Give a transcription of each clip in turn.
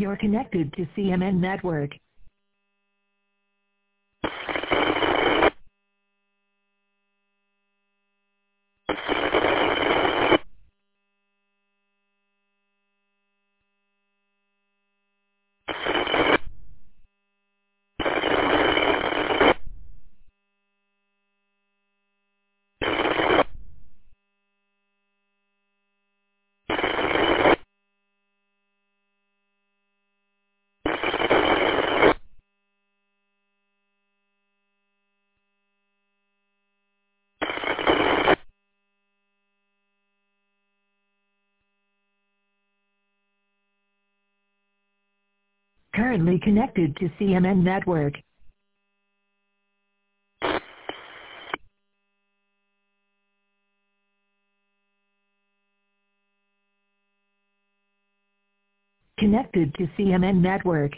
You're connected to CMN Network. Currently connected to CMN Network. Connected to CMN Network.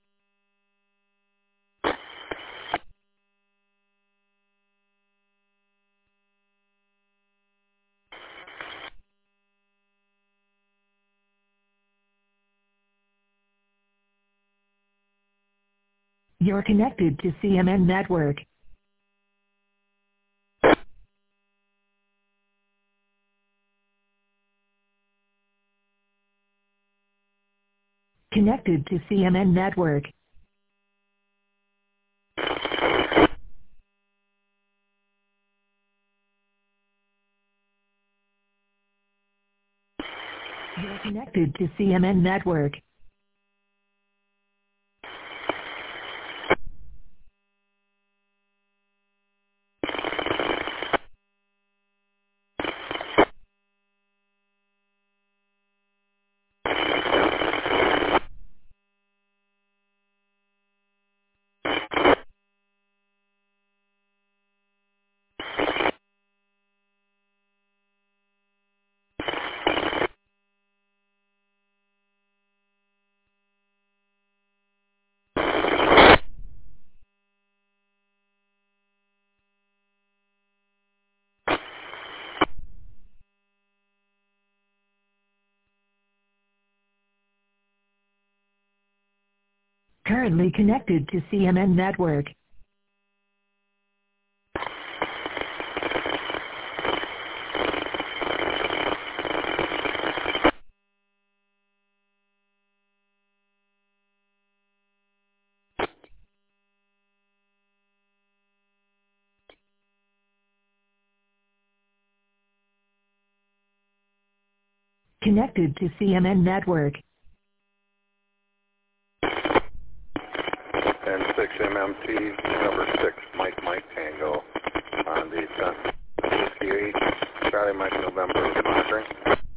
You're connected to CMN Network. Connected to CMN Network. You're connected to CMN Network. Currently connected to CMN Network. Connected to CMN Network. And 6MMT, number 6, Mike Tango, on the 58, Charlie Mike November monitoring.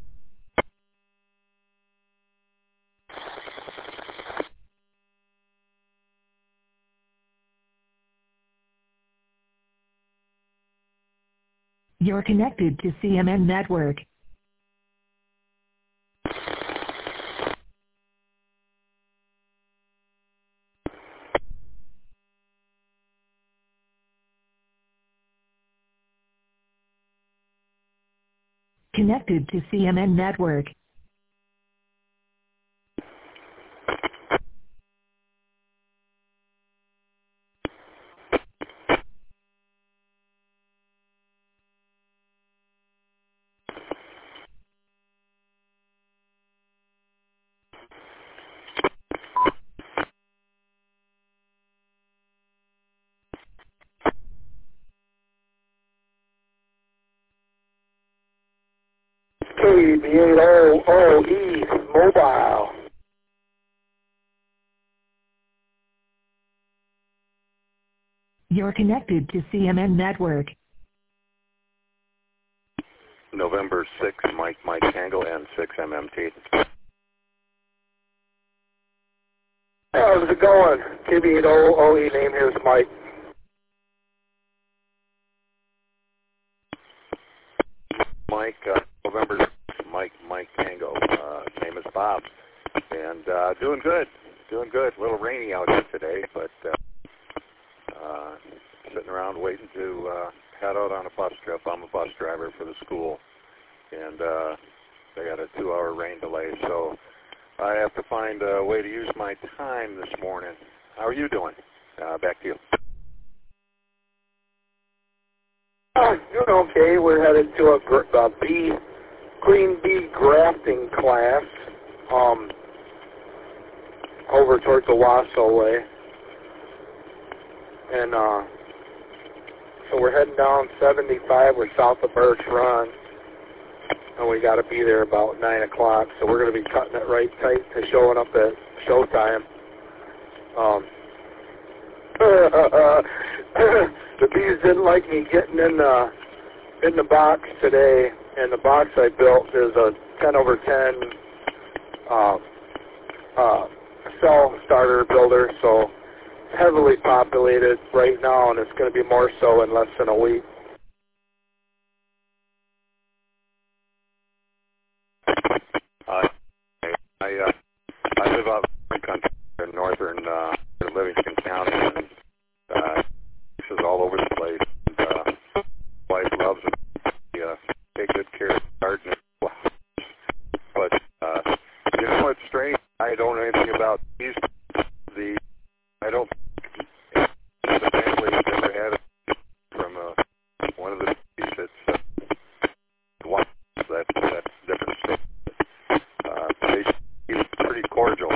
You're connected to CMN Network. Connected to CMN Network. KBOOE Mobile. You're connected to CMN Network. November 6, Mike Tango, and 6MMT. How's it going? KBOOE, name here is Mike. Mike, November 6, Mike Tango. Name is Bob. And doing good. A little rainy out here today, but sitting around waiting to head out on a bus trip. I'm a bus driver for the school, and they got a 2-hour rain delay, so I have to find a way to use my time this morning. How are you doing? Back to you. Doing okay. We're headed to a queen bee grafting class over towards the Wausau way. And so we're heading down 75. We're south of Birch Run. And we got to be there about 9 o'clock. So we're going to be cutting it right tight to showing up at showtime. The bees didn't like me getting in the box today, and the box I built is a 10/10 cell starter builder, so heavily populated right now, and it's going to be more so in less than a week. I live out in country in northern Livingston County, and this is all over the place. And, wife loves it. Take good care of the garden. But you know what's strange? I don't know anything about these. I don't think the family has ever had it from one of the bees that's one that's different stuff. They seem pretty cordial,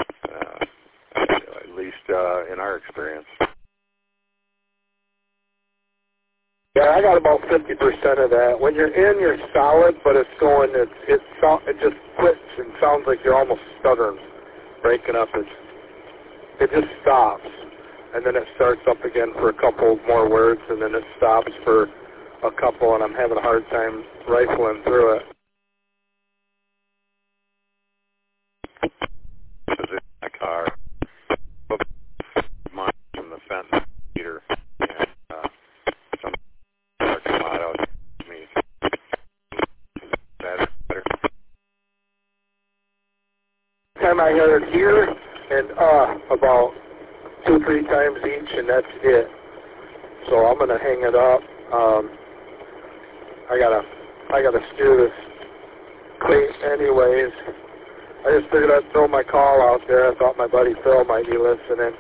at least in our experience. Yeah, I got about 50% of that. When you're in, you're solid, but it's going. It just quits and sounds like you're almost stuttering, breaking up. It just stops, and then it starts up again for a couple more words, and then it stops for a couple, and I'm having a hard time rifling through it. In my car, mine from the fence heater, and some car come out to me. Better. Time I heard it here and about 2-3 times each, and that's it. So I'm gonna hang it up. I gotta steer this crate anyways. I just figured I'd throw my call out there. I thought my buddy Phil might be listening.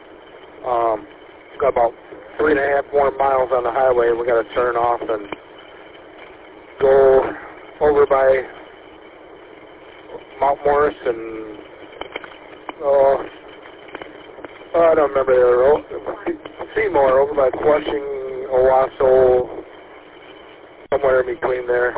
Got about 3.5 more miles on the highway. We got to turn off and go over by Mount Morris and I don't remember the road. Seymour, over by Flushing, Owasso, somewhere in between there.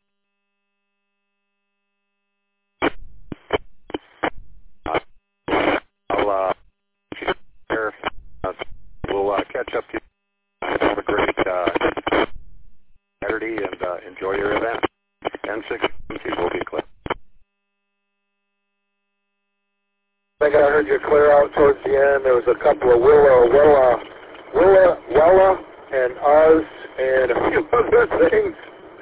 We'll catch up to you. Have a great Saturday and enjoy your event. N6 will be clear. I think I heard you clear out towards the end. There was a couple of Wella, and Oz, and a few other things.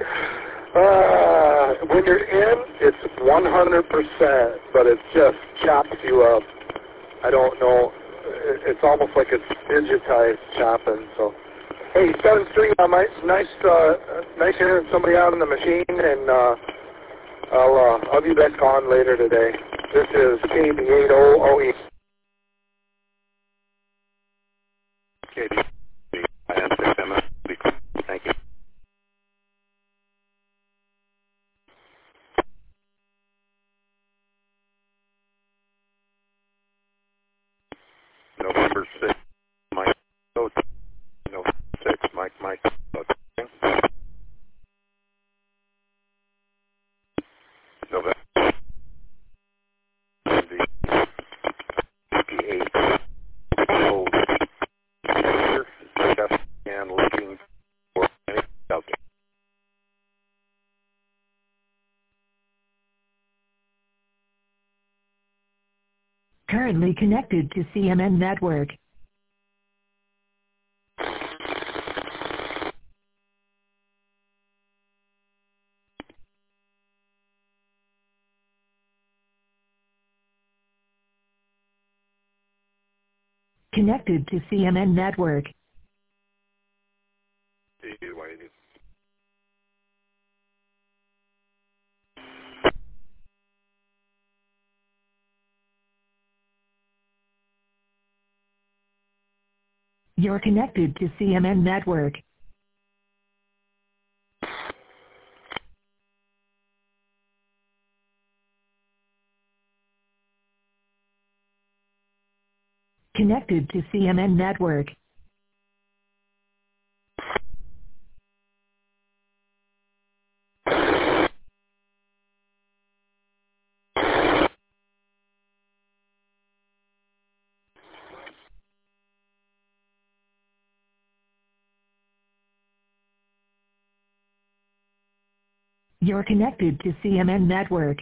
When you're in, it's 100%, but it just chops you up. I don't know. It's almost like it's digitized chopping. So, hey, 7th Street, nice hearing somebody out in the machine, and I'll be back on later today. This is KB80OE. KB, thank you. November 6th, Mike. November 6th, Mike. November. The EP8 old and looking for any out there. Currently connected to CMN Network. Connected to CMN Network. You're connected to CMN Network. Connected to CMN Network. You're connected to CMN Network.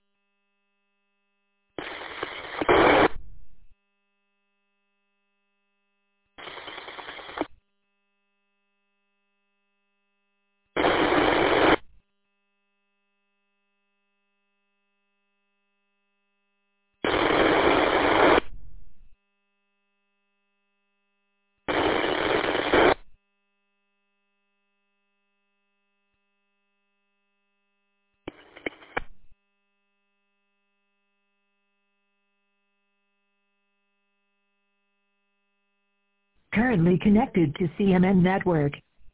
Currently connected to CMN Network.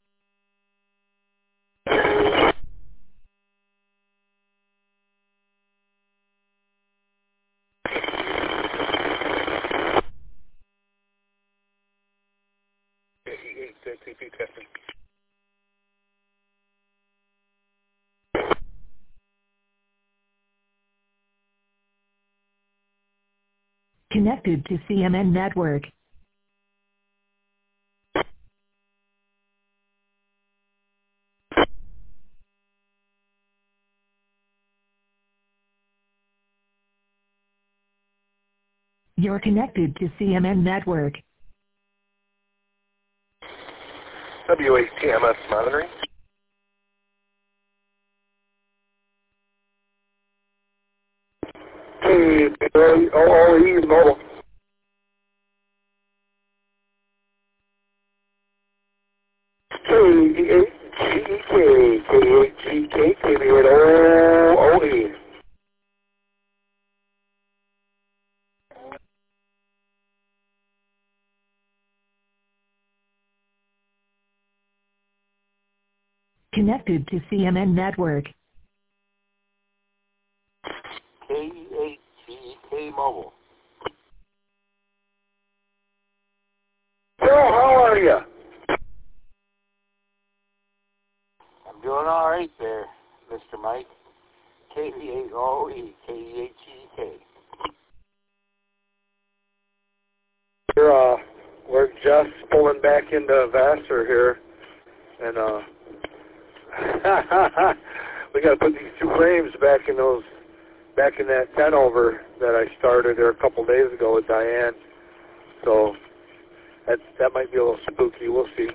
Connected to CMN Network. You're connected to CMN Network. W8TMS monitoring. KOOE mobile. K8GK, KB8OE. Connected to CMN Network. K8GK mobile. Phil, how are you? I'm doing all right there, Mr. Mike. KB8OE, K8GK. We're just pulling back into Vassar here, and we got to put these two frames back in that 10 over that I started there a couple days ago with Diane. So that might be a little spooky. We'll see.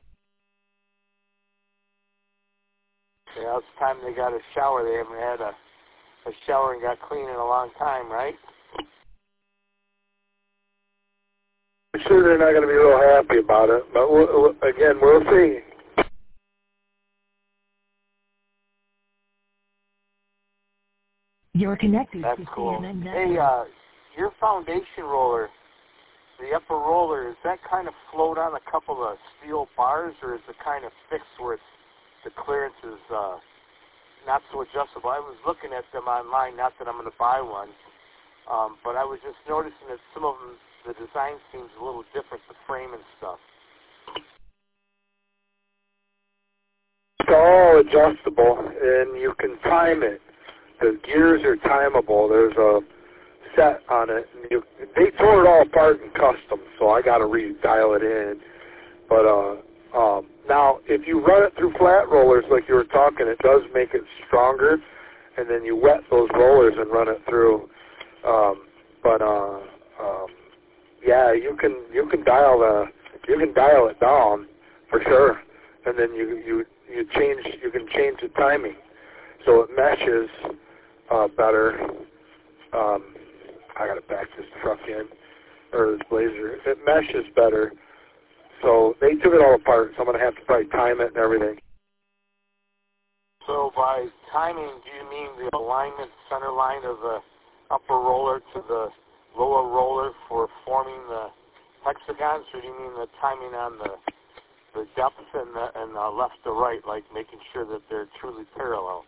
Yeah, it's time they got a shower. They haven't had a shower and got clean in a long time, right? I'm sure they're not going to be real happy about it, but again, we'll see. You're connected That's to cool. CMN Network. Hey, your foundation roller, the upper roller, is that kind of float on a couple of steel bars, or is it kind of fixed where the clearance is not so adjustable? I was looking at them online, not that I'm going to buy one, but I was just noticing that some of them, the design seems a little different, the frame and stuff. It's all adjustable, and you can time it. The gears are timable. There's a set on it. And they tore it all apart in custom, so I got to redial it in. But now, if you run it through flat rollers like you were talking, it does make it stronger, and then you wet those rollers and run it through. Yeah, you can dial it down for sure, and then you can change the timing so it meshes better. I gotta back this truck in, or this Blazer. It meshes better. So they took it all apart, so I'm gonna have to probably time it and everything. So by timing, do you mean the alignment, center line of the upper roller to the lower roller for forming the hexagons, or do you mean the timing on the depth and left to right, like making sure that they're truly parallel?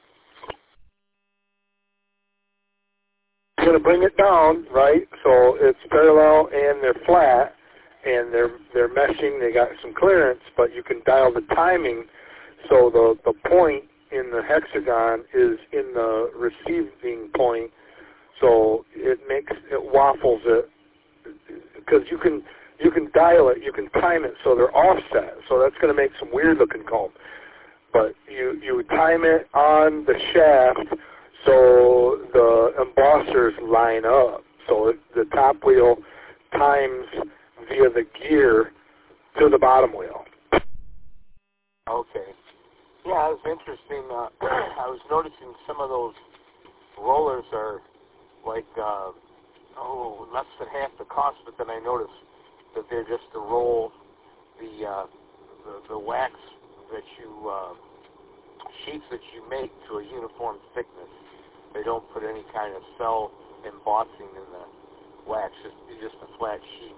You're going to bring it down, right? So it's parallel and they're flat and they're meshing. They got some clearance, but you can dial the timing so the point in the hexagon is in the receiving point. So it waffles it, because you can dial it, you can time it so they're offset. So that's going to make some weird looking comb. But you time it on the shaft so the embossers line up. So the top wheel times via the gear to the bottom wheel. Okay. Yeah, it was interesting. I was noticing some of those rollers are like, less than half the cost, but then I noticed that they're just to roll the wax that you, sheets that you make to a uniform thickness. They don't put any kind of cell embossing in the wax, it's just a flat sheet.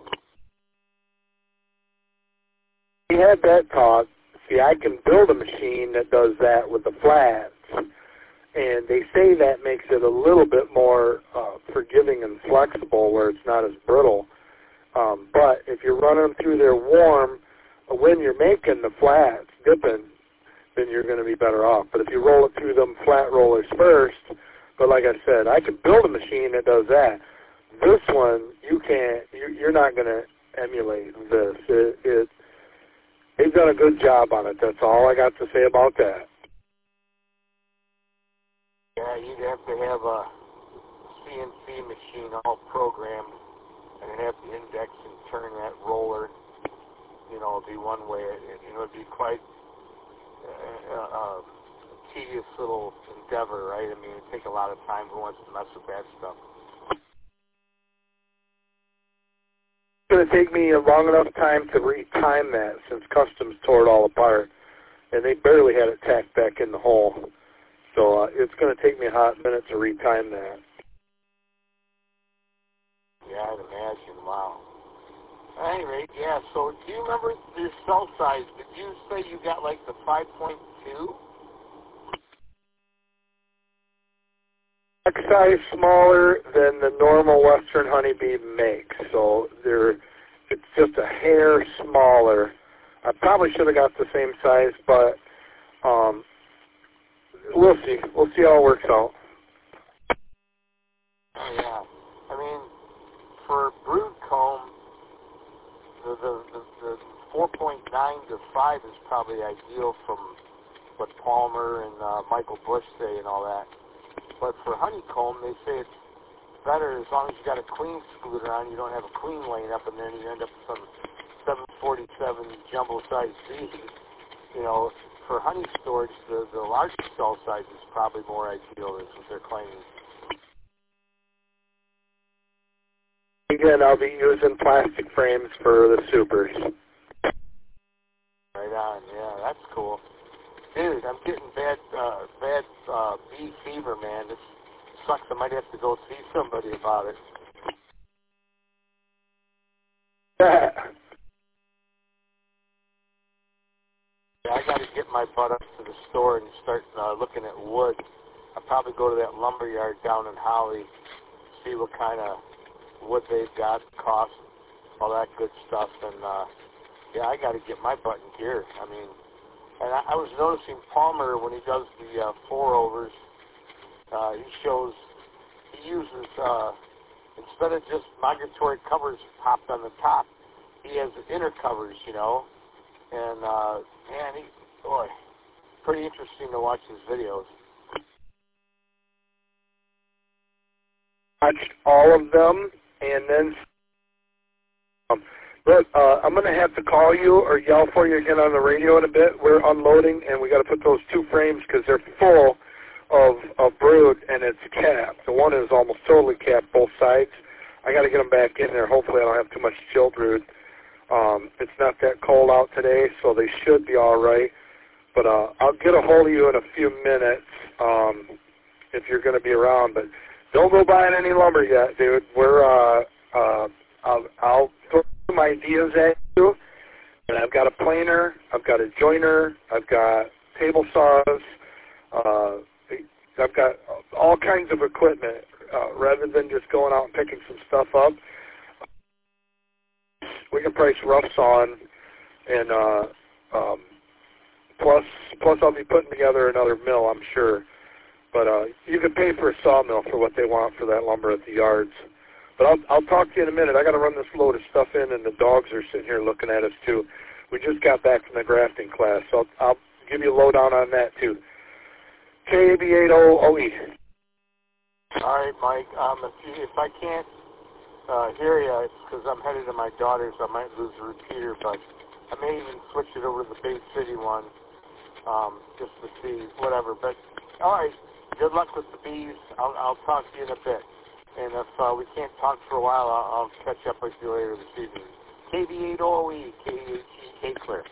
We had that talk. See, I can build a machine that does that with the flats, and they say that makes it a little bit more forgiving and flexible where it's not as brittle. But if you're running them through there warm, when you're making the flats, dipping, then you're going to be better off. But if you roll it through them flat rollers first, but like I said, I could build a machine that does that. This one, you can't, you're not going to emulate this. They've done a good job on it. That's all I got to say about that. Yeah, you'd have to have a CNC machine all programmed and have the index and turn that roller, be one way. It'd be quite a tedious little endeavor, right? I mean, it'd take a lot of time. Who wants to mess with that stuff? It's going to take me a long enough time to retime that since Customs tore it all apart, and they barely had it tacked back in the hole. So it's going to take me a hot minute to retime that. Yeah, I'd imagine. Wow. At any rate, yeah, so do you remember your cell size? Did you say you got like the 5.2? X size smaller than the normal Western honeybee makes, so it's just a hair smaller. I probably should have got the same size, but we'll see. We'll see how it works out. Oh, yeah. I mean, for brood comb, the 4.9 to 5 is probably ideal from what Palmer and Michael Bush say and all that. But for honeycomb, they say it's better as long as you got a queen scooter on, you don't have a queen laying up in there, and you end up with some 747 jumbo-sized bee. For honey storage, the larger cell size is probably more ideal, is what they're claiming. Again, I'll be using plastic frames for the supers. Right on, yeah, that's cool. Dude, I'm getting bad bee fever, man. This sucks. I might have to go see somebody about it. Yeah, I got to get my butt up to the store and start looking at wood. I'll probably go to that lumber yard down in Holly, see what kind of wood they've got, cost, all that good stuff. And, yeah, I got to get my butt in gear. I mean, and I was noticing Palmer, when he does the 4-overs, he uses, instead of just migratory covers popped on the top, he has the inner covers, and, man, pretty interesting to watch his videos. Watched all of them, and then look, I'm going to have to call you or yell for you again on the radio in a bit. We're unloading, and we got to put those 2 frames because they're full of brood, and it's capped. The one is almost totally capped, both sides. I got to get them back in there. Hopefully I don't have too much chill brood. It's not that cold out today, so they should be all right. But I'll get a hold of you in a few minutes if you're going to be around. But don't go buying any lumber yet, dude. I'll throw some ideas at you. And I've got a planer, I've got a joiner, I've got table saws, I've got all kinds of equipment. Rather than just going out and picking some stuff up, we can price rough sawing, and plus I'll be putting together another mill, I'm sure. But you can pay for a sawmill for what they want for that lumber at the yards. But I'll talk to you in a minute. I got to run this load of stuff in, and the dogs are sitting here looking at us too. We just got back from the grafting class, so I'll give you a lowdown on that too. KB80OE. All right, Mike. If I can't hear you, it's because I'm headed to my daughter's. I might lose the repeater, but I may even switch it over to the Bay City one just to see whatever. But all right, good luck with the bees. I'll talk to you in a bit. And if we can't talk for a while, I'll catch up with you later this evening. KB80OE, KHE, Clear.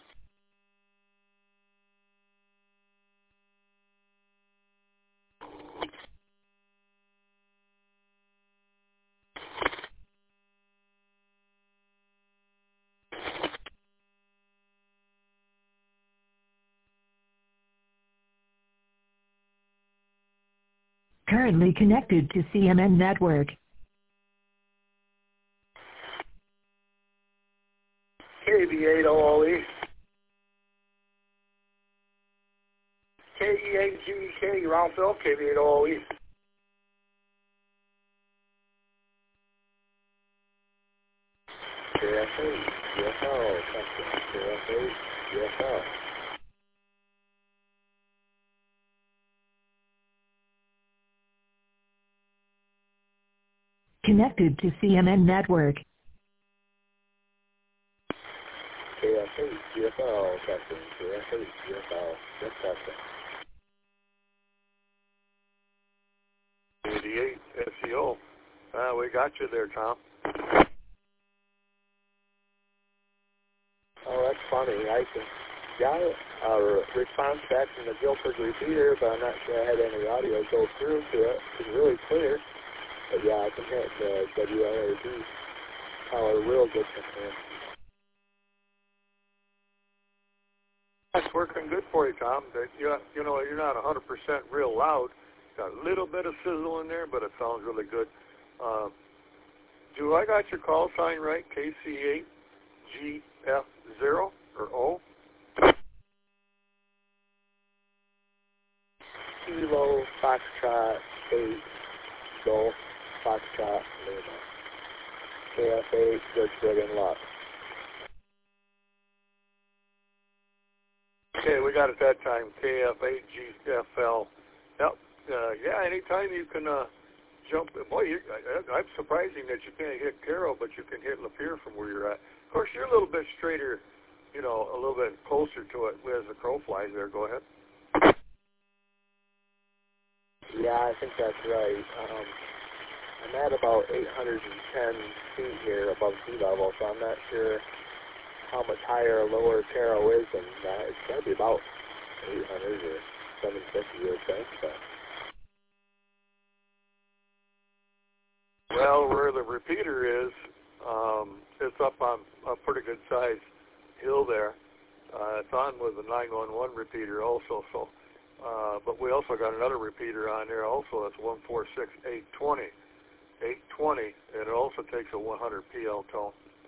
Currently connected to CMN Network. KB80OE. KE8GEK, Round Phil, KB80OE. KFA, UFO, KFA, UFO. Connected to CMN Network. KFA, UFO, testing, KFA, UFO, just testing. 88 SEO. We got you there, Tom. Oh, that's funny. I got a response back from the Guilford repeater, but I'm not sure I had any audio go through to it. It's really clear. But yeah, I can hit the WLRB power real good from here. That's working good for you, Tom. You know, you're not 100% real loud. Got a little bit of sizzle in there, but it sounds really good. Do I got your call sign right? KC8GF0 or O? Kilo Foxtrot 8 Golf Foxtrot Lima. KF8 Good Friggin' Luck. Okay, we got it that time. KF8GFL. Yep. Yeah, anytime you can jump. Boy, I'm surprising that you can't hit Carroll, but you can hit Lapeer from where you're at. Of course, you're a little bit straighter, you know, a little bit closer to it as the crow flies there. Go ahead. Yeah, I think that's right. I'm at about 810 feet here above sea level, so I'm not sure how much higher or lower Carroll is than that. It's got to be about 800 or 750, you would think. But. Well, where the repeater is, it's up on a pretty good sized hill there. It's on with the 911 repeater also. So, but we also got another repeater on there also. That's 146-820. 820, and it also takes a 100 PL tone.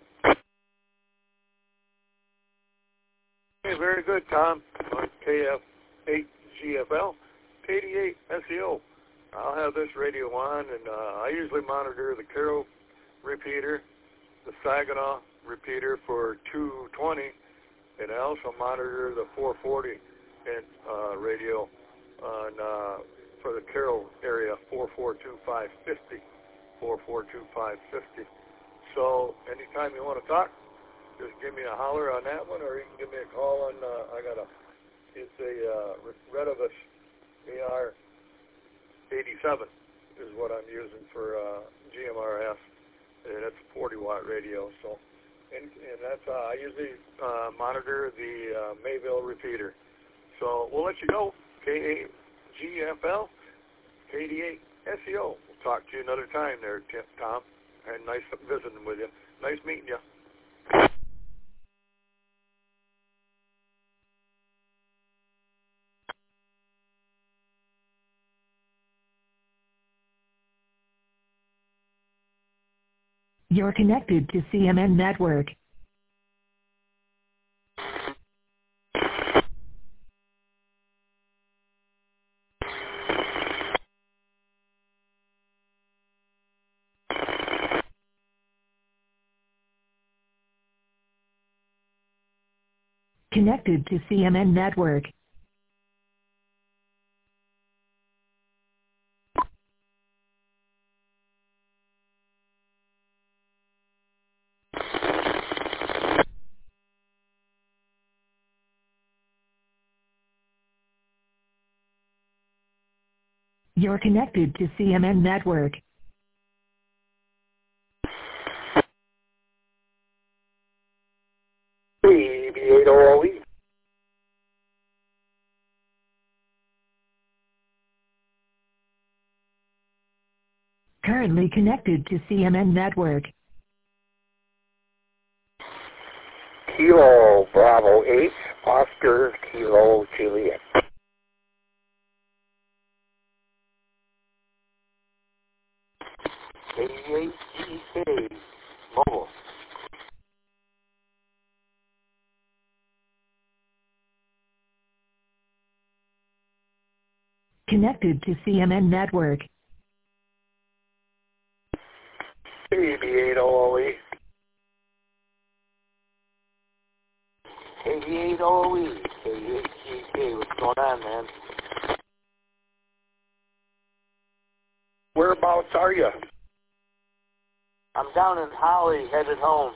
Okay, very good, Tom. On KF8GFL, KD8 SEO. I'll have this radio on, and I usually monitor the Carroll repeater, the Saginaw repeater for 220, and I also monitor the 440 and radio on for the Carroll area, 442550. 442550. So anytime you want to talk, just give me a holler on that one, or you can give me a call on, it's a Renovus AR87 is what I'm using for GMRS, and it's a 40-watt radio. So, and that's, I usually monitor the Mayville repeater. So we'll let you go. KAGFL, KD8 SEO. Talk to you another time there, Tom. And nice visiting with you. Nice meeting you. You're connected to CMN Network. Connected to CMN Network. You're connected to CMN Network. BB8OLE. Currently connected to CMN Network. Kilo Bravo 8, Oscar Kilo Juliet. AEK Mobile. Connected to CMN Network. BB8OLE. AE8OE. AEK. What's going on, man? Whereabouts are you? I'm down in Holly, headed home.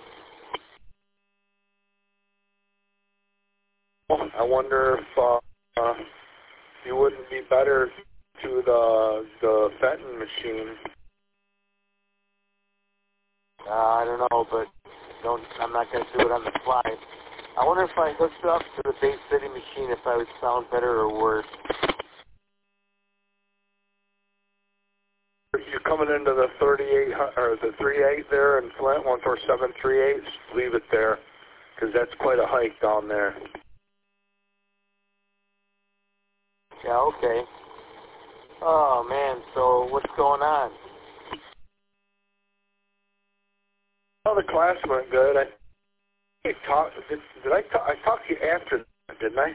I wonder if you wouldn't be better to the Fenton machine. I don't know, but I'm not going to do it on the fly. I wonder if I hooked up to the Bay City machine, if I would sound better or worse. You're coming into the 38 or the 38 there in Flint, 14738. Leave it there, because that's quite a hike down there. Yeah, okay. Oh, man, so what's going on? Well, the class went good. I talked to you after, didn't I?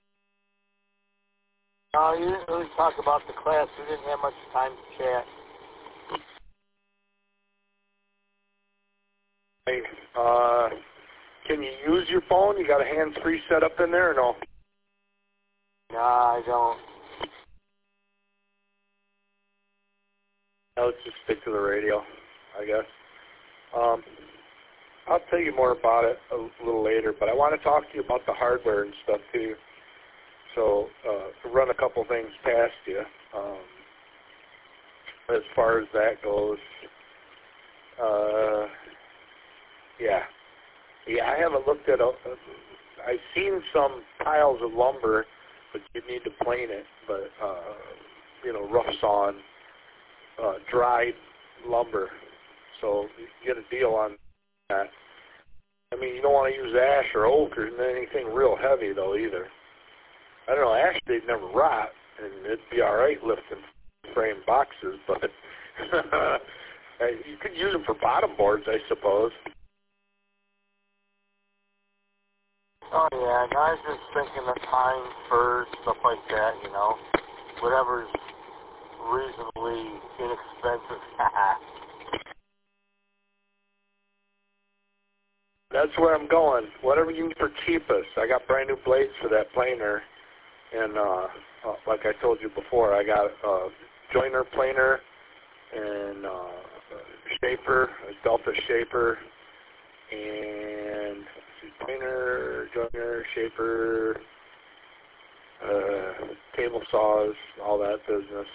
You didn't really talk about the class. We didn't have much time to chat. Hey, can you use your phone? You got a hands-free set up in there or no? Nah, I don't. Let's just stick to the radio, I guess. I'll tell you more about it a little later, but I want to talk to you about the hardware and stuff too. So, run a couple things past you. As far as that goes, yeah, I haven't looked at. I've seen some piles of lumber, but you need to plane it. But rough sawn, dried lumber. So you get a deal on that. I mean, you don't want to use ash or oak or anything real heavy though either. I don't know, ash they'd never rot, and it'd be all right lifting frame boxes, but you could use them for bottom boards, I suppose. Oh, yeah, and I was just thinking of pine, fir, stuff like that, whatever's reasonably inexpensive. That's where I'm going. Whatever you need for cheapest. I got brand new blades for that planer, and like I told you before, I got a joiner planer and shaper, a Delta shaper, and planer, joiner, shaper, table saws, all that business.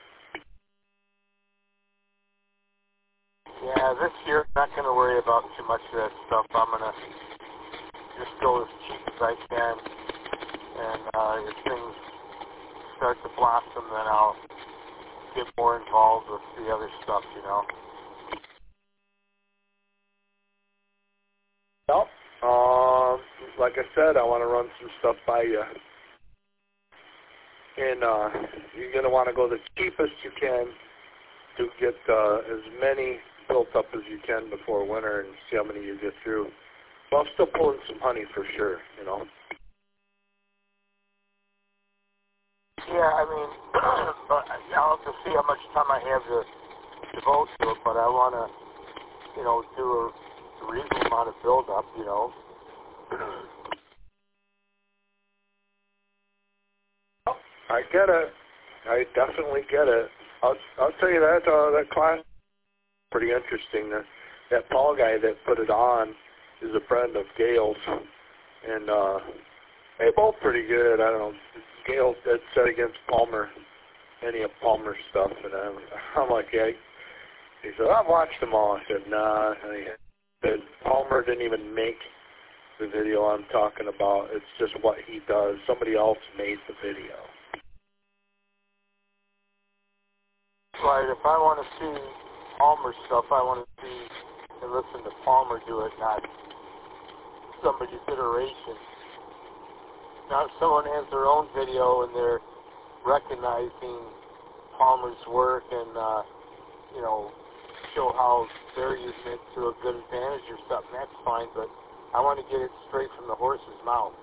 Yeah, this year I'm not going to worry about too much of that stuff. I'm going to just go as cheap as I can, and if things start to blossom, then I'll get more involved with the other stuff, Well, like I said, I want to run some stuff by you. And you're going to want to go the cheapest you can to get as many built up as you can before winter and see how many you get through. Well, I'm still pulling some honey for sure, you know. Yeah, I mean, but I'll have to see how much time I have to devote to it, but I want to, you know, do a reasonable amount of build-up, you know. I get it. I definitely get it. I'll tell you that that class is pretty interesting. That Paul guy that put it on is a friend of Gail's, and they're both pretty good. I don't know. Gail's dead set against Palmer, any of Palmer's stuff, and I'm like, yeah. He said, I've watched them all. I said, nah. And he said, Palmer didn't even make the video I'm talking about. It's just what he does. Somebody else made the video. Right, if I want to see Palmer stuff, I want to see and listen to Palmer do it, not somebody's iteration. Now, if someone has their own video and they're recognizing Palmer's work and, you know, show how they're using it to a good advantage or something, that's fine, but I want to get it straight from the horse's mouth.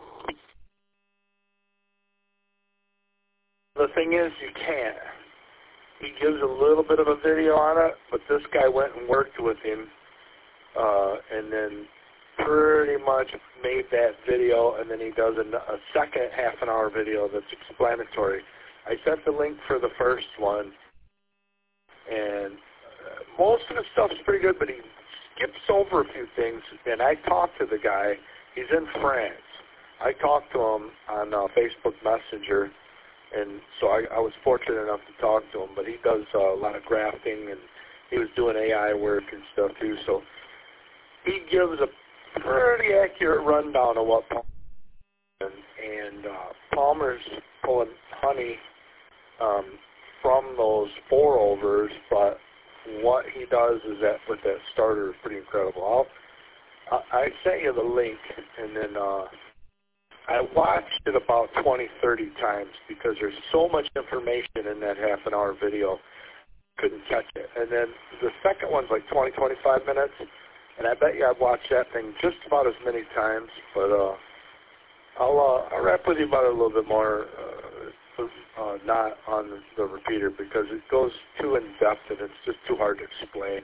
The thing is, you can't. He gives a little bit of a video on it, but this guy went and worked with him and then pretty much made that video, and then he does a second half-an-hour video that's explanatory. I sent the link for the first one, and most of the stuff's pretty good, but he skips over a few things, and I talked to the guy. He's in France. I talked to him on Facebook Messenger, and so I was fortunate enough to talk to him, but he does a lot of grafting, and he was doing AI work and stuff too, so he gives a pretty accurate rundown of what Palmer and Palmer's pulling honey from those pour-overs, but what he does is that with that starter is pretty incredible. I sent you the link, and then I watched it about 20, 30 times because there's so much information in that half-an-hour video, couldn't catch it. And then the second one's like 20, 25 minutes, and I bet you I've watched that thing just about as many times, but I'll rap with you about it a little bit more, not on the repeater, because it goes too in-depth and it's just too hard to explain.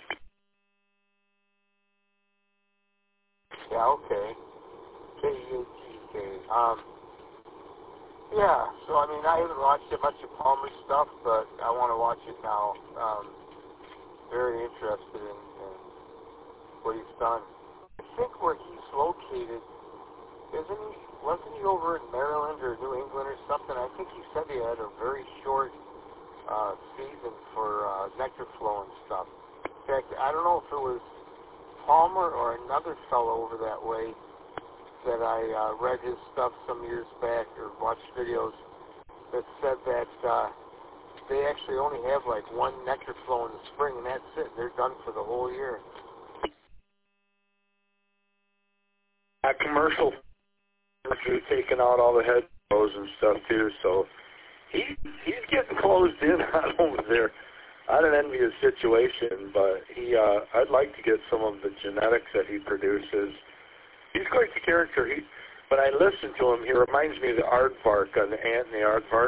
Yeah, okay. K-E-A-T-K. Yeah, so I mean, I haven't watched that much of Palmer's stuff, but I want to watch it now. Very interested in what he's done. I think where he's located, wasn't he over in Maryland or New England or something? I think he said he had a very short season for nectar flow and stuff. In fact, I don't know if it was Palmer or another fellow over that way that I read his stuff some years back or watched videos that said that they actually only have like one nectar flow in the spring, and that's it. They're done for the whole year. That commercial is taking out all the head rows and stuff too, so he's getting closed in on over there. I don't envy his situation, but I'd like to get some of the genetics that he produces. He's quite the character. When I listen to him, he reminds me of the aardvark on the ant and the aardvark.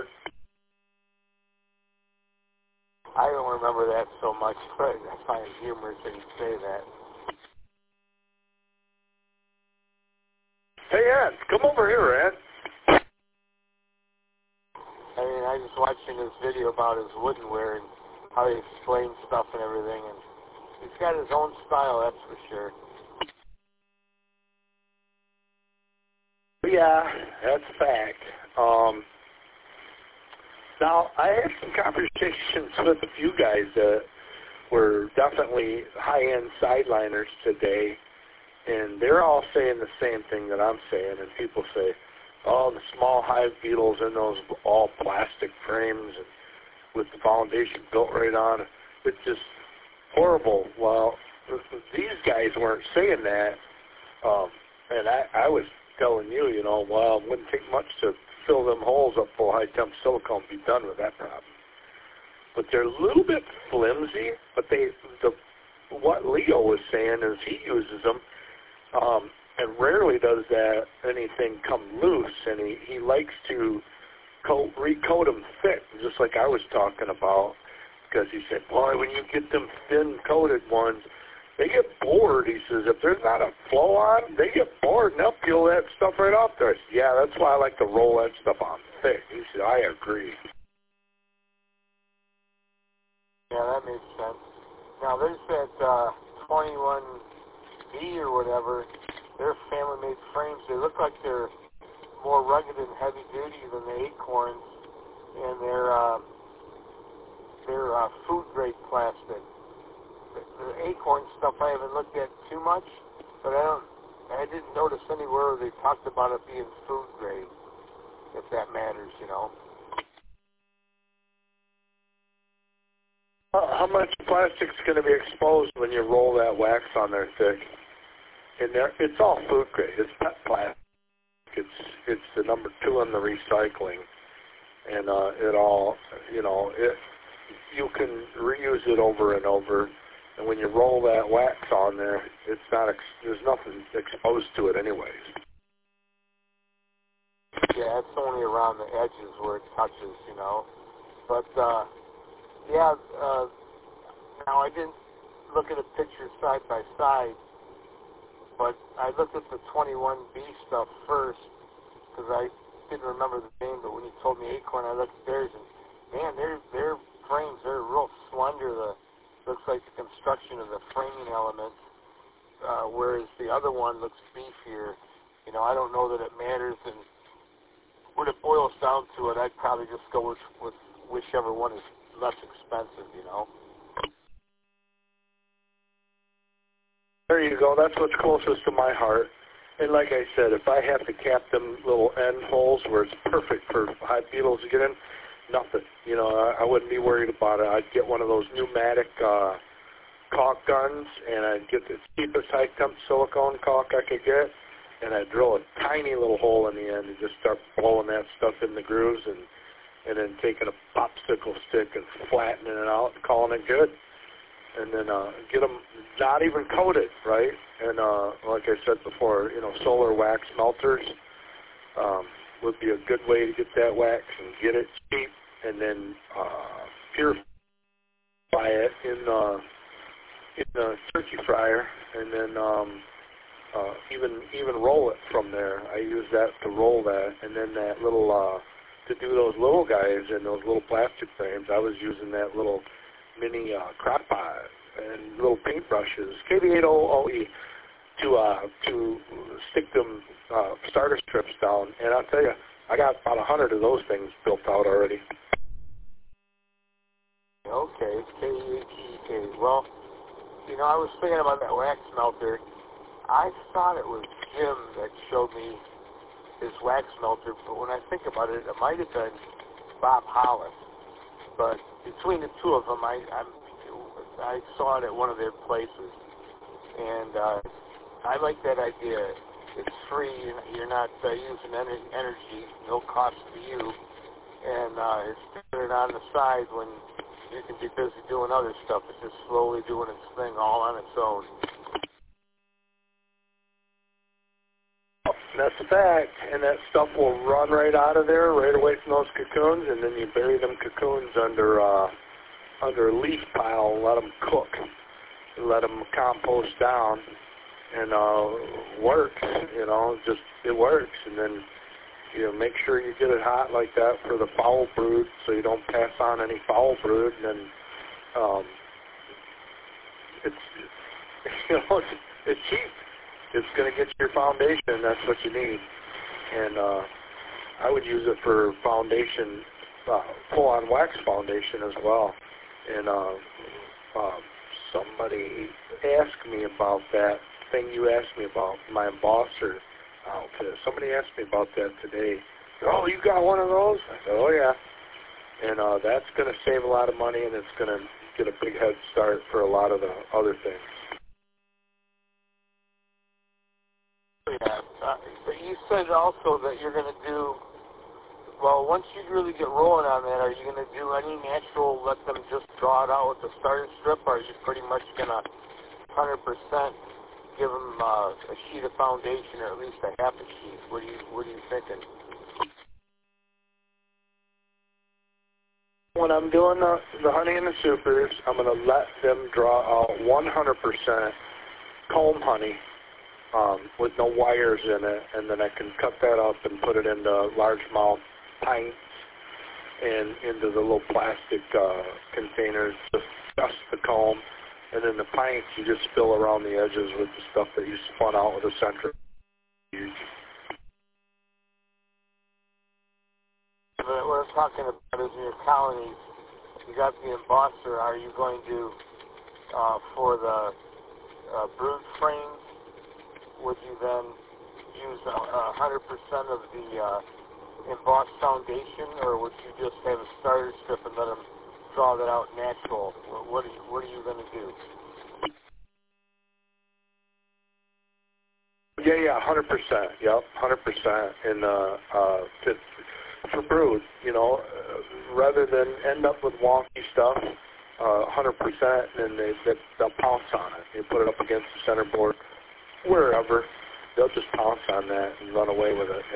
I don't remember that so much, but I find it humorous that he'd say that. Hey, Ant, come over here, Ant. I mean, I was watching this video about his woodenware and how he explains stuff and everything, and he's got his own style, that's for sure. Yeah, that's a fact. Now, I had some conversations with a few guys that were definitely high-end sideliners today, and they're all saying the same thing that I'm saying, and people say, oh, the small hive beetles in those all plastic frames and with the foundation built right on it. It's just horrible. Well, these guys weren't saying that. And I was telling you, you know, well, it wouldn't take much to fill them holes up full of high-temp silicone and be done with that problem. But they're a little bit flimsy, but what Leo was saying is he uses them and rarely does that anything come loose, and he likes to recoat them thick, just like I was talking about, because he said, boy, when you get them thin-coated ones, they get bored. He says, if there's not a flow on, they get bored, and they'll peel that stuff right off there. I said, yeah, that's why I like to roll that stuff on thick. He said, I agree. Yeah, that makes sense. Now, there's that 21B or whatever. They're family-made frames. They look like they're more rugged and heavy-duty than the Acorns, and they're food-grade plastic. The Acorn stuff I haven't looked at too much, but I didn't notice anywhere they talked about it being food-grade, if that matters, you know. How much plastic's going to be exposed when you roll that wax on there thick? And it's all food grade. It's not plastic. It's the number 2 in the recycling, and it all, you know, you can reuse it over and over. And when you roll that wax on there, it's not there's nothing exposed to it anyways. Yeah, it's only around the edges where it touches, you know. But yeah, now I didn't look at the pictures side by side, but I looked at the 21B stuff first because I didn't remember the name. But when you told me Acorn, I looked at theirs, and man, their frames, they're real slender. Looks like the construction of the framing elements, whereas the other one looks beefier. You know, I don't know that it matters, and when it boils down to it, I'd probably just go with whichever one is less expensive, you know. There you go. That's what's closest to my heart. And like I said, if I have to cap them little end holes where it's perfect for hive beetles to get in, nothing. You know, I wouldn't be worried about it. I'd get one of those pneumatic caulk guns, and I'd get the cheapest high-temp silicone caulk I could get, and I'd drill a tiny little hole in the end and just start blowing that stuff in the grooves, and then taking a popsicle stick and flattening it out and calling it good. And then get them not even coated, right? And like I said before, you know, solar wax melters would be a good way to get that wax and get it cheap, and then purify it in the turkey fryer, and then even roll it from there. I use that to roll that, and then that little to do those little guys in those little plastic frames. I was using that little mini crock pot and little paintbrushes, KB800E, to stick them starter strips down. And I'll tell you, I got about 100 of those things built out already. Okay, K-E-A-T-E-K. Well, you know, I was thinking about that wax melter. I thought it was Jim that showed me his wax melter, but when I think about it, it might have been Bob Hollis. But between the two of them, I saw it at one of their places, and I like that idea. It's free. You're not using energy, no cost to you, and it's doing it on the side when you can be busy doing other stuff. It's just slowly doing its thing all on its own. That's a fact, and that stuff will run right out of there, right away from those cocoons, and then you bury them cocoons under a leaf pile and let them cook, and let them compost down, and works. You know, just it works, and then you know, make sure you get it hot like that for the foul brood, so you don't pass on any foul brood, and then it's you know it's cheap. It's going to get your foundation. That's what you need. And I would use it for foundation, full-on wax foundation as well. And somebody asked me about that thing you asked me about, my embosser outfit. Somebody asked me about that today. Oh, you got one of those? I said, oh, yeah. And that's going to save a lot of money, and it's going to get a big head start for a lot of the other things. you said also that you're going to do, well, once you really get rolling on that, are you going to do any natural, let them just draw it out with the starter strip, or are you pretty much going to 100% give them a sheet of foundation, or at least a half a sheet? What are you thinking? When I'm doing the honey and the supers, I'm going to let them draw out 100% comb honey with no wires in it, and then I can cut that up and put it into largemouth pints and into the little plastic containers, just the comb, and then the pints you just fill around the edges with the stuff that you spun out with a centrifuge. What I'm talking about is in your colonies, you got the embosser. Are you going to, for the brood frames, would you then use 100% of the embossed foundation, or would you just have a starter strip and let them draw that out natural? What are you going to do? Yeah, 100%. Yep, 100%. And for brood, rather than end up with wonky stuff, 100%, and they'll pounce on it. You put it up against the center board, wherever, they'll just pounce on that and run away with it,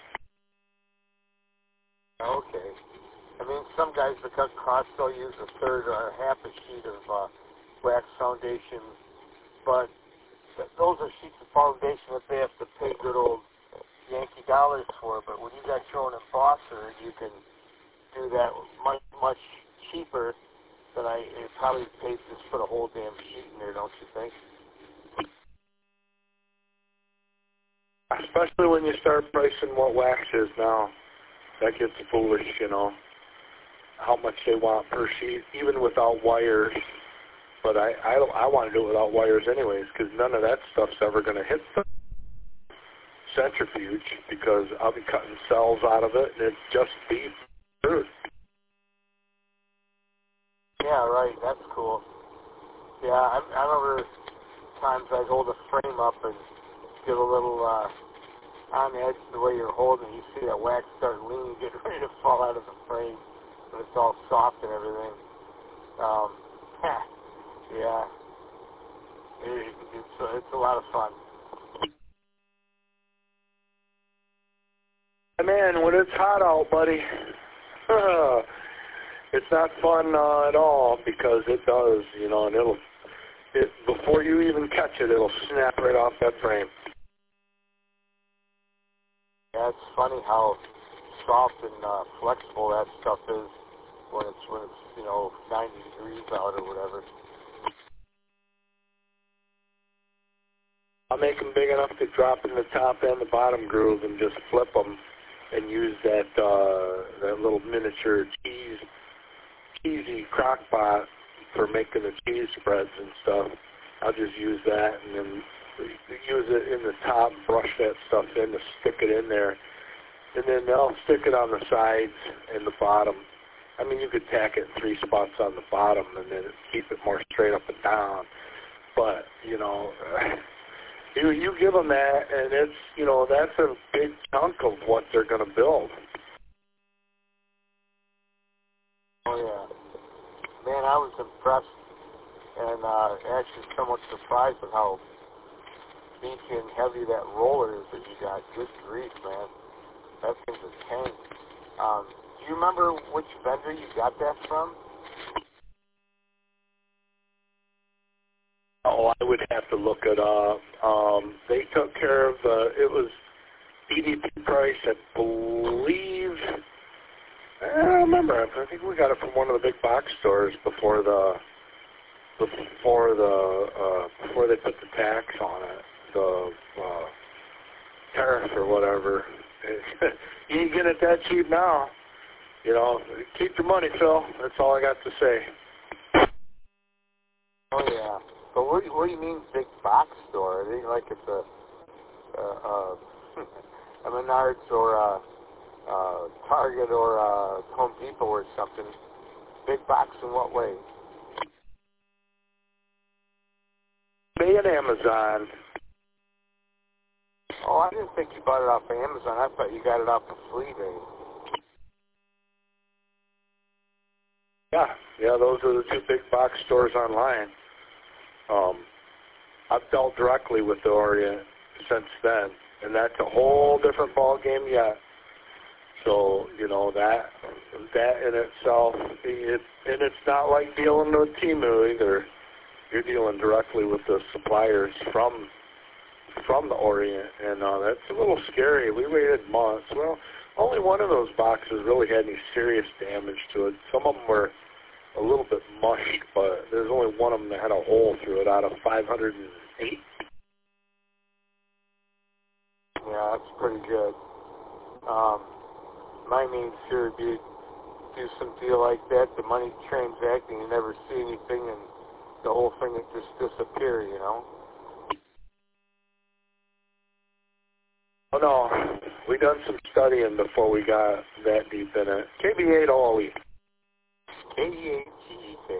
Okay. I mean, some guys that cut costs, they'll use a third or half a sheet of wax foundation, but those are sheets of foundation that they have to pay good old Yankee dollars for. But when you got your own embosser, you can do that much, much cheaper than it probably pays to just put a whole damn sheet in there, don't you think? Especially when you start pricing what wax is now. That gets foolish, how much they want per sheet, even without wires. But I want to do it without wires anyways, because none of that stuff's ever going to hit the centrifuge, because I'll be cutting cells out of it, and it's just beef brood. Yeah, right. That's cool. Yeah, I remember times I'd hold a frame up and give a little on edge the way you're holding it. You see that wax start leaning, getting ready to fall out of the frame, but it's all soft and everything. Yeah, it's a lot of fun. Man, when it's hot out, buddy, it's not fun at all, because it does, and before you even catch it, it'll snap right off that frame. Yeah, it's funny how soft and flexible that stuff is when it's 90 degrees out or whatever. I'll make them big enough to drop in the top and the bottom groove and just flip them and use that little miniature cheesy crock pot for making the cheese spreads and stuff. I'll just use that and then use it in the top, brush that stuff in to stick it in there. And then I'll stick it on the sides and the bottom. I mean, you could tack it in 3 spots on the bottom and then keep it more straight up and down. But, you give them that, and it's, that's a big chunk of what they're going to build. Oh, yeah. Man, I was impressed and actually somewhat surprised at how beefy and heavy that roller is that you got. Good grief, man. That thing's a tank. Do you remember which vendor you got that from? Oh, I would have to look it up. They took care of it was EDP price, I believe. I don't remember. I think we got it from one of the big box stores before they put the tax on it, the tariff or whatever. You ain't getting it that cheap now. Keep your money, Phil. That's all I got to say. Oh yeah. But what do you mean big box store? Are they like it's a Menards or a Target or a Home Depot or something? Big box in what way? eBay and Amazon. Oh, I didn't think you bought it off of Amazon. I thought you got it off of Fleabay. Yeah, those are the two big box stores online. I've dealt directly with the Orient since then, and that's a whole different ball game yet. So, you know, that in itself, and it's not like dealing with Temu either. You're dealing directly with the suppliers from the Orient, and that's a little scary. We waited months. Well, only one of those boxes really had any serious damage to it. Some of them were a little bit mushed, but there's only one of them that had a hole through it out of 508. Yeah, that's pretty good. My main fear would be do some deal like that, the money transacting, you never see anything, and the whole thing would just disappear, you know? Oh, no. We done some studying before we got that deep in it. KB8 OLE. K-E-A-T-E-K.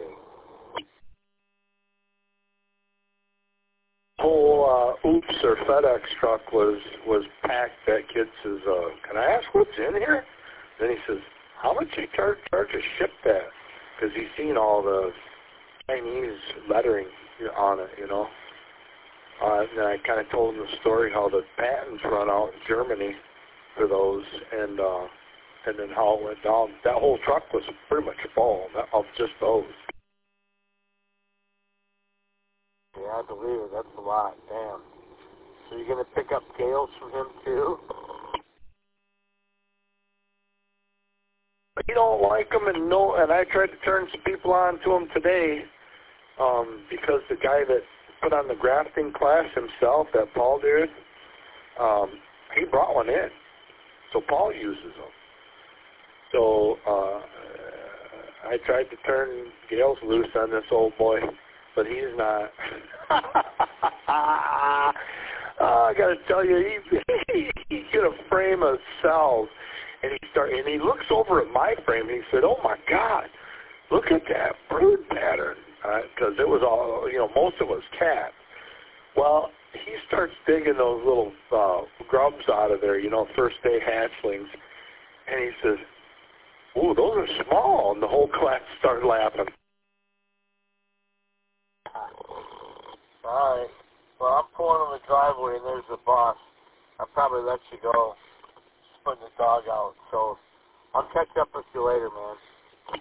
Whole Oops or FedEx truck was packed. That kid says, can I ask what's in here? Then he says, how much you charge to ship that? Because he's seen all the Chinese lettering on it, you know. And then I kind of told him the story how the patents run out in Germany for those, and then how it went down. That whole truck was pretty much full of just those. Yeah, I believe it. That's a lot. Damn. So you're going to pick up Gales from him, too? You don't like them, and I tried to turn some people on to them today, because the guy that put on the grafting class himself, that Paul dude, he brought one in. So Paul uses them. So I tried to turn Gales loose on this old boy, but he's not. I got to tell you, he get a frame of cells, and he looks over at my frame, and he said, "Oh my God, look at that brood pattern," because it was all, you know, most of it was cat. Well, he starts digging those little grubs out of there, you know, first day hatchlings, and he says, "Ooh, those are small," and the whole class started laughing. All right. Well, I'm pulling in the driveway, and there's the boss. I'll probably let you go. Just putting the dog out. So I'll catch up with you later, man.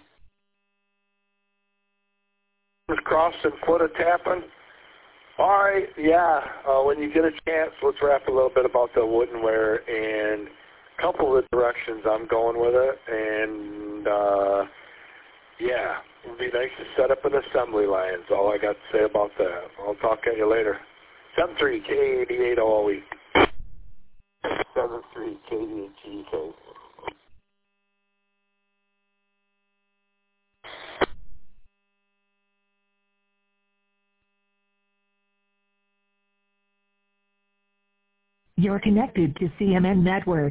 Just crossing foot a tapping. All right, yeah. When you get a chance, let's rap a little bit about the woodenware and a couple of the directions I'm going with it. And, yeah, it would be nice to set up an assembly line. That's all I got to say about that. I'll talk at you later. 73K88 all week. 73K88GK. You're connected to CMN Network.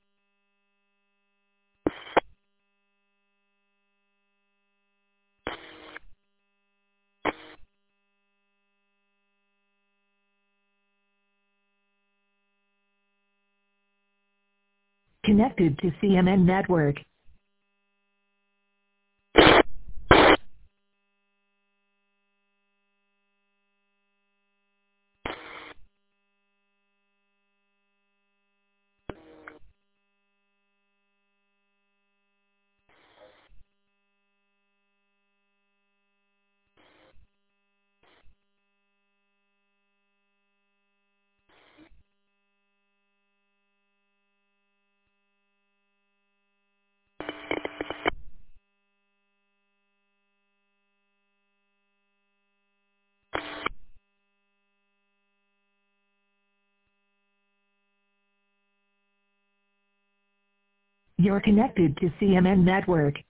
Connected to CMN Network. You're connected to CMN Network.